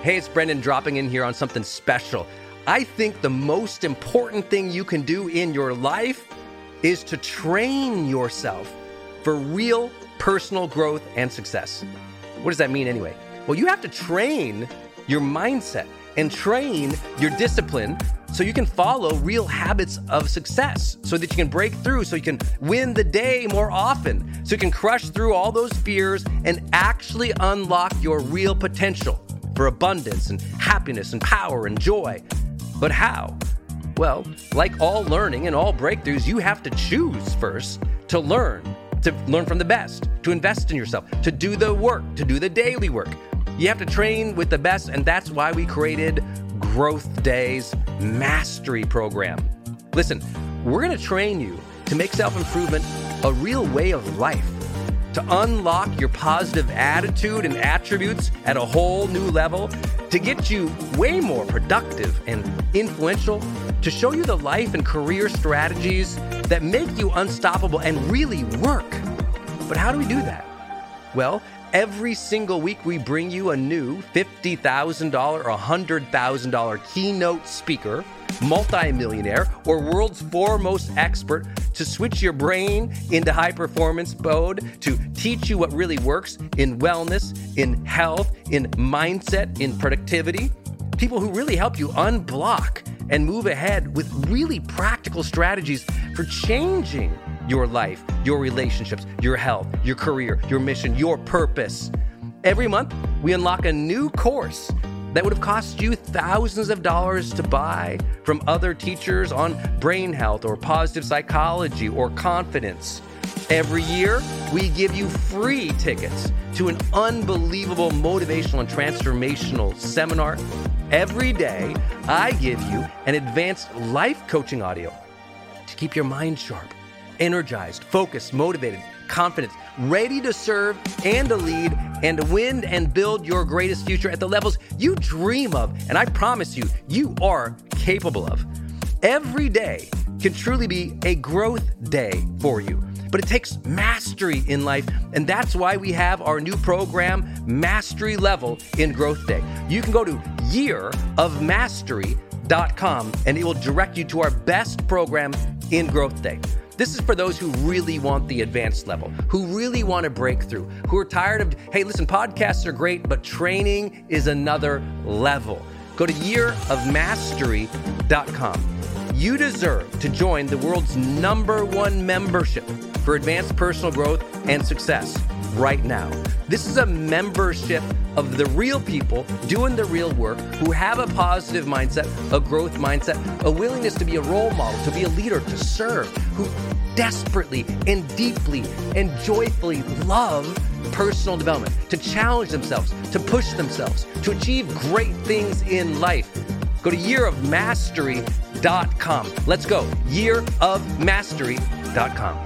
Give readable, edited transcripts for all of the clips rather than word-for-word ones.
Hey, it's Brendan dropping in here on something special. I think the most important thing you can do in your life is to train yourself for real personal growth and success. What does that mean anyway? Well, you have to train your mindset and train your discipline so you can follow real habits of success, so that you can break through, so you can win the day more often, so you can crush through all those fears and actually unlock your real potential for abundance and happiness and power and joy. But how? Well, like all learning and all breakthroughs, you have to choose first to learn from the best, to invest in yourself, to do the work, to do the daily work. You have to train with the best, and that's why we created Growth Day's Mastery Program. Listen, we're going to train you to make self-improvement a real way of life, to unlock your positive attitude and attributes at a whole new level, to get you way more productive and influential, to show you the life and career strategies that make you unstoppable and really work. But how do we do that? Well, every single week we bring you a new $50,000 or $100,000 keynote speaker, multimillionaire, or world's foremost expert to switch your brain into high performance mode, to teach you what really works in wellness, in health, in mindset, in productivity. People who really help you unblock and move ahead with really practical strategies for changing your life, your relationships, your health, your career, your mission, your purpose. Every month, we unlock a new course that would have cost you thousands of dollars to buy from other teachers on brain health or positive psychology or confidence. Every year, we give you free tickets to an unbelievable motivational and transformational seminar. Every day, I give you an advanced life coaching audio to keep your mind sharp, energized, focused, motivated, confident, ready to serve and to lead and to win and build your greatest future at the levels you dream of. And I promise you, you are capable of. Every day can truly be a growth day for you. But it takes mastery in life, and that's why we have our new program, Mastery Level in Growth Day. You can go to yearofmastery.com, and it will direct you to our best program in Growth Day. This is for those who really want the advanced level, who really want to break through, who are tired of, hey, listen, podcasts are great, but training is another level. Go to yearofmastery.com. You deserve to join the world's #1 membership for advanced personal growth and success right now. This is a membership of the real people doing the real work, who have a positive mindset, a growth mindset, a willingness to be a role model, to be a leader, to serve, who desperately and deeply and joyfully love personal development, to challenge themselves, to push themselves, to achieve great things in life. Go to yearofmastery.com. Let's go. yearofmastery.com.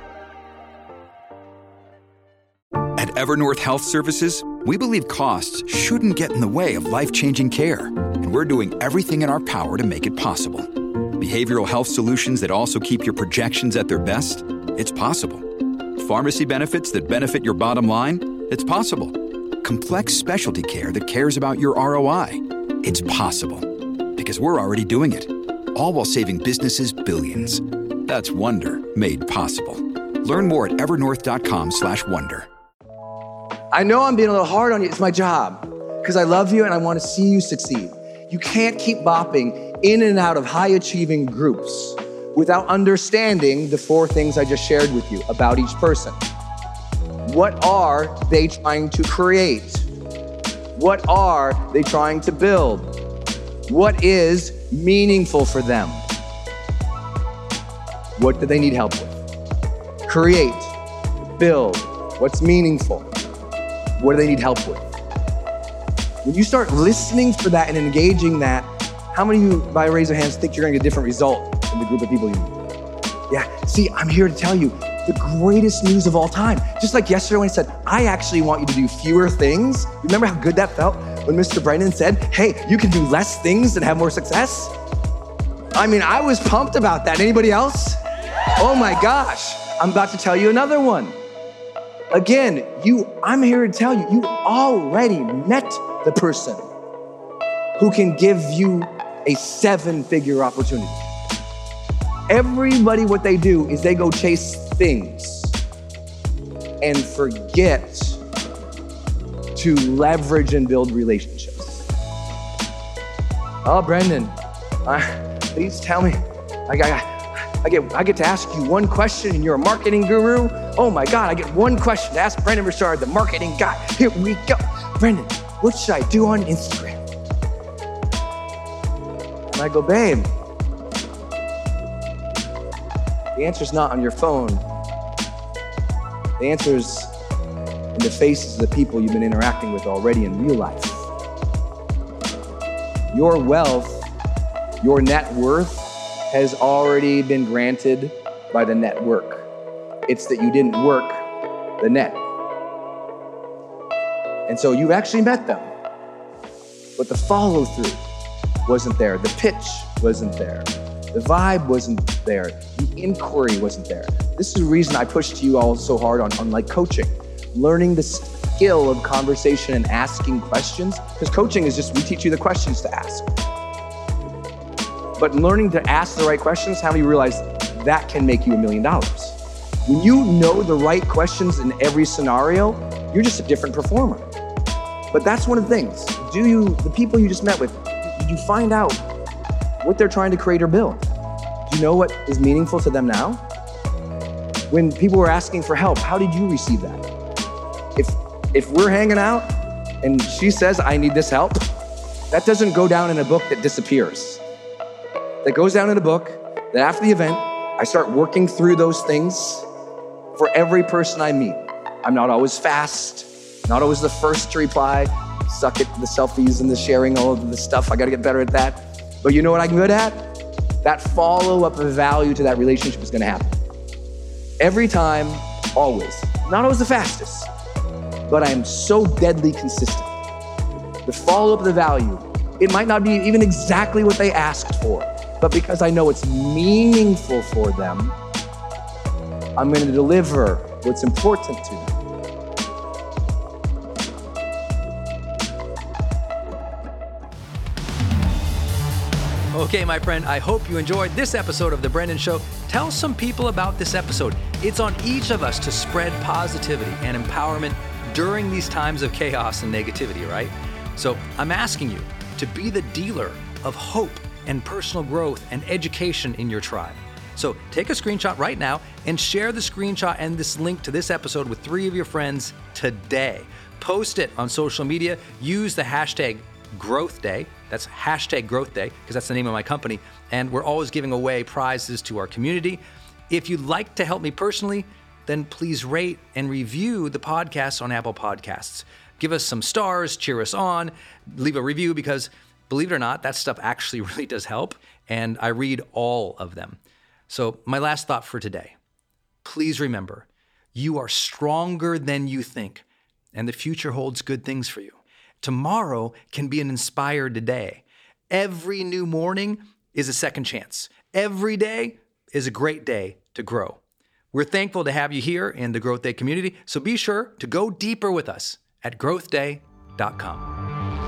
At Evernorth Health Services, we believe costs shouldn't get in the way of life-changing care, and we're doing everything in our power to make it possible. Behavioral health solutions that also keep your projections at their best? It's possible. Pharmacy benefits that benefit your bottom line? It's possible. Complex specialty care that cares about your ROI? It's possible. Because we're already doing it. All while saving businesses billions. That's Wonder made possible. Learn more at evernorth.com/wonder. I know I'm being a little hard on you. It's my job. Because I love you and I want to see you succeed. You can't keep bopping in and out of high-achieving groups without understanding the 4 things I just shared with you about each person. What are they trying to create? What are they trying to build? What is meaningful for them? What do they need help with? Create, build, what's meaningful? What do they need help with? When you start listening for that and engaging that, how many of you, by a raise of hands, think you're gonna get a different result in the group of people you meet? Yeah, see, I'm here to tell you the greatest news of all time. Just like yesterday when I said, I actually want you to do fewer things. Remember how good that felt when Mr. Brendan said, hey, you can do less things and have more success? I mean, I was pumped about that. Anybody else? Oh my gosh, I'm about to tell you another one. Again, I'm here to tell you, you already met the person who can give you a 7-figure opportunity. Everybody, what they do is they go chase things and forget to leverage and build relationships. Oh, Brendan, please tell me. I get to ask you one question and you're a marketing guru. Oh my God, I get one question to ask Brendon Burchard, the marketing guy. Here we go. Brendan, what should I do on Instagram? And I go, babe, the answer's not on your phone. The answer's in the faces of the people you've been interacting with already in real life. Your wealth, your net worth has already been granted by the network. It's that you didn't work the net. And so you've actually met them, but the follow through wasn't there. The pitch wasn't there. The vibe wasn't there. The inquiry wasn't there. This is the reason I pushed you all so hard on like coaching, learning the skill of conversation and asking questions, because coaching is just, we teach you the questions to ask. But learning to ask the right questions, how do you realize that can make you $1 million? When you know the right questions in every scenario, you're just a different performer. But that's one of the things. The people you just met with, did you find out what they're trying to create or build? Do you know what is meaningful to them now? When people were asking for help, how did you receive that? If we're hanging out and she says, I need this help, that doesn't go down in a book that disappears. That goes down in a book that after the event, I start working through those things for every person I meet. I'm not always fast, not always the first to reply, suck at the selfies and the sharing, all of the stuff. I gotta get better at that. But you know what I'm good at? That follow-up of value to that relationship is gonna happen. Every time, always. Not always the fastest, but I'm so deadly consistent. The follow-up of the value, it might not be even exactly what they asked for, but because I know it's meaningful for them, I'm gonna deliver what's important to them. Okay, my friend, I hope you enjoyed this episode of The Brendon Show. Tell some people about this episode. It's on each of us to spread positivity and empowerment during these times of chaos and negativity, right? So I'm asking you to be the dealer of hope and personal growth and education in your tribe. So take a screenshot right now and share the screenshot and this link to this episode with 3 of your friends today. Post it on social media. Use the hashtag Growth Day. That's hashtag Growth Day, because that's the name of my company. And we're always giving away prizes to our community. If you'd like to help me personally, then please rate and review the podcast on Apple Podcasts. Give us some stars, cheer us on, leave a review, because believe it or not, that stuff actually really does help. And I read all of them. So my last thought for today, please remember, you are stronger than you think, and the future holds good things for you. Tomorrow can be an inspired day. Every new morning is a second chance. Every day is a great day to grow. We're thankful to have you here in the Growth Day community, so be sure to go deeper with us at growthday.com.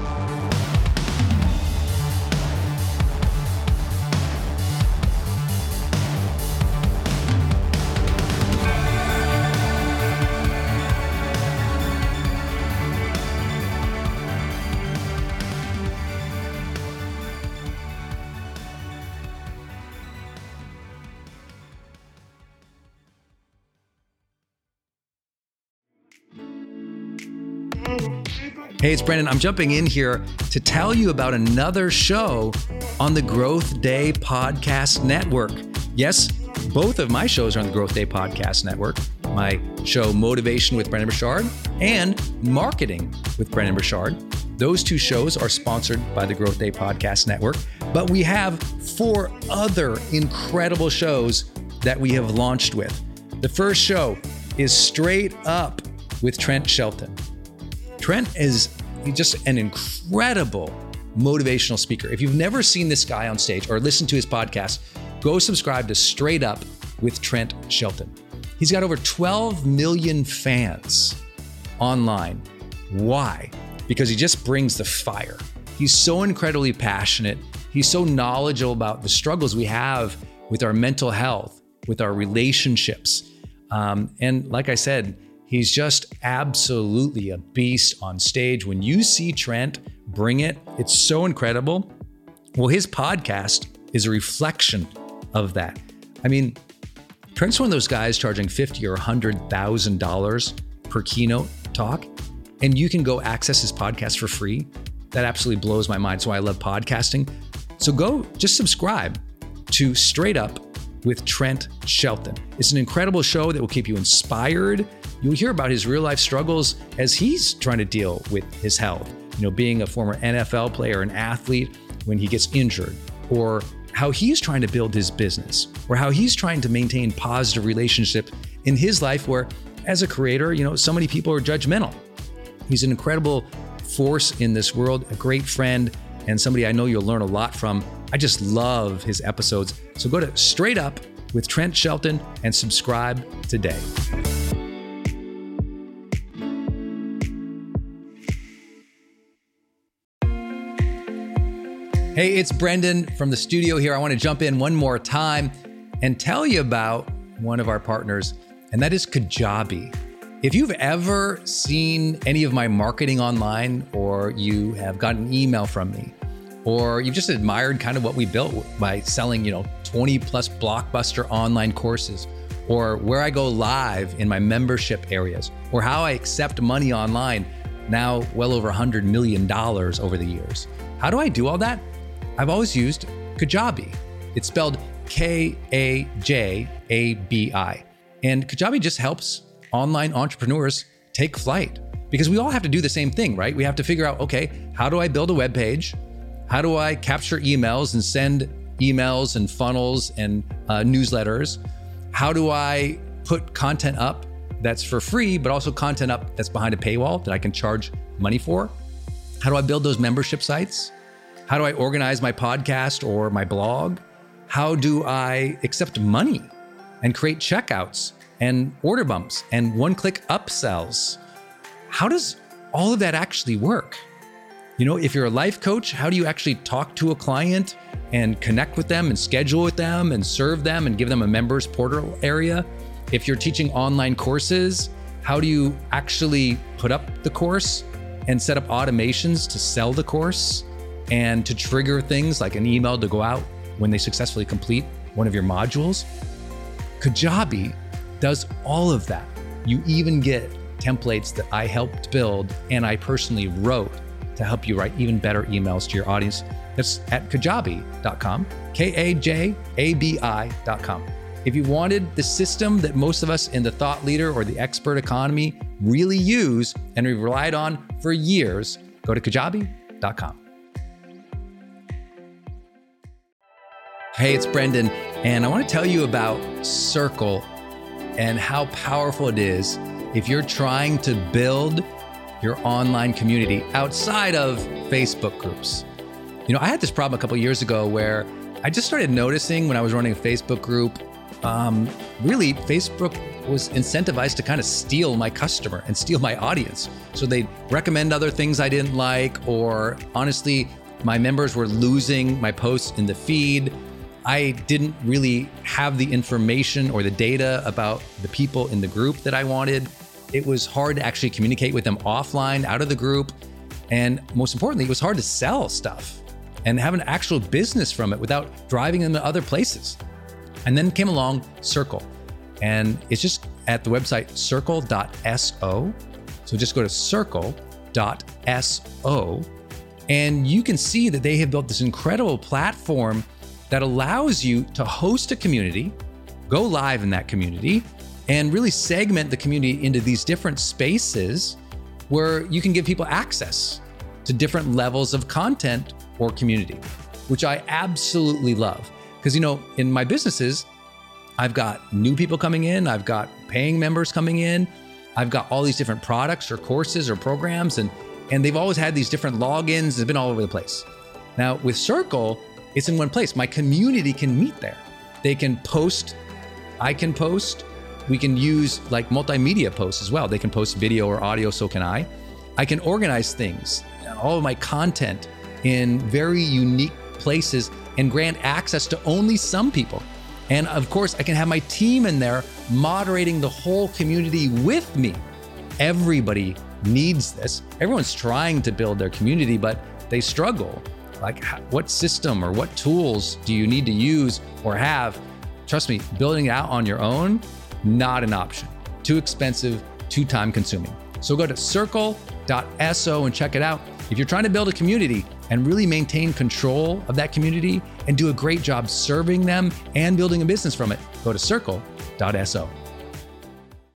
Hey, it's Brendon. I'm jumping in here to tell you about another show on the Growth Day Podcast Network. Yes, both of my shows are on the Growth Day Podcast Network. My show, Motivation with Brendon Burchard, and Marketing with Brendon Burchard. Those 2 shows are sponsored by the Growth Day Podcast Network, but we have 4 other incredible shows that we have launched with. The first show is Straight Up with Trent Shelton. Trent is just an incredible motivational speaker. If you've never seen this guy on stage or listened to his podcast, go subscribe to Straight Up with Trent Shelton. He's got over 12 million fans online. Why? Because he just brings the fire. He's so incredibly passionate. He's so knowledgeable about the struggles we have with our mental health, with our relationships. And like I said, he's just absolutely a beast on stage. When you see Trent bring it, it's so incredible. Well, his podcast is a reflection of that. I mean, Trent's one of those guys charging $50,000 or $100,000 per keynote talk, and you can go access his podcast for free. That absolutely blows my mind. That's why I love podcasting. So go just subscribe to Straight Up with Trent Shelton. It's an incredible show that will keep you inspired. You'll hear about his real life struggles as he's trying to deal with his health. You know, being a former NFL player, an athlete, when he gets injured, or how he's trying to build his business, or how he's trying to maintain positive relationship in his life where, as a creator, you know, so many people are judgmental. He's an incredible force in this world, a great friend, and somebody I know you'll learn a lot from. I just love his episodes. So go to Straight Up with Trent Shelton and subscribe today. Hey, it's Brendan from the studio here. I want to jump in one more time and tell you about one of our partners, and that is Kajabi. If you've ever seen any of my marketing online, or you have gotten an email from me, or you've just admired kind of what we built by selling, 20 plus blockbuster online courses, or where I go live in my membership areas, or how I accept money online, now well over $100 million over the years. How do I do all that? I've always used Kajabi. It's spelled Kajabi. And Kajabi just helps online entrepreneurs take flight, because we all have to do the same thing, right? We have to figure out, okay, how do I build a web page? How do I capture emails and send emails and funnels and newsletters? How do I put content up that's for free, but also content up that's behind a paywall that I can charge money for? How do I build those membership sites? How do I organize my podcast or my blog? How do I accept money and create checkouts and order bumps and one-click upsells? How does all of that actually work? If you're a life coach, how do you actually talk to a client and connect with them and schedule with them and serve them and give them a members portal area? If you're teaching online courses, how do you actually put up the course and set up automations to sell the course and to trigger things like an email to go out when they successfully complete one of your modules? Kajabi does all of that. You even get templates that I helped build and I personally wrote to help you write even better emails to your audience. That's at kajabi.com, Kajabi.com. If you wanted the system that most of us in the thought leader or the expert economy really use and we've relied on for years, go to kajabi.com. Hey, it's Brendan, and I want to tell you about Circle and how powerful it is if you're trying to build your online community outside of Facebook groups. I had this problem a couple of years ago where I just started noticing when I was running a Facebook group, really Facebook was incentivized to kind of steal my customer and steal my audience. So they'd recommend other things I didn't like, or honestly, my members were losing my posts in the feed. I didn't really have the information or the data about the people in the group that I wanted. It was hard to actually communicate with them offline, out of the group. And most importantly, it was hard to sell stuff and have an actual business from it without driving them to other places. And then came along Circle. And it's just at the website circle.so. So just go to circle.so. And you can see that they have built this incredible platform that allows you to host a community, go live in that community, and really segment the community into these different spaces where you can give people access to different levels of content or community, which I absolutely love. Because, in my businesses, I've got new people coming in, I've got paying members coming in, I've got all these different products or courses or programs, and they've always had these different logins. It's been all over the place. Now with Circle, it's in one place. My community can meet there. They can post, I can post. We can use like multimedia posts as well. They can post video or audio, so can I. I can organize things, all of my content, in very unique places and grant access to only some people. And of course, I can have my team in there moderating the whole community with me. Everybody needs this. Everyone's trying to build their community, but they struggle. Like, what system or what tools do you need to use or have? Trust me, building it out on your own, not an option. Too expensive, too time consuming. So go to circle.so and check it out. If you're trying to build a community and really maintain control of that community and do a great job serving them and building a business from it, go to circle.so.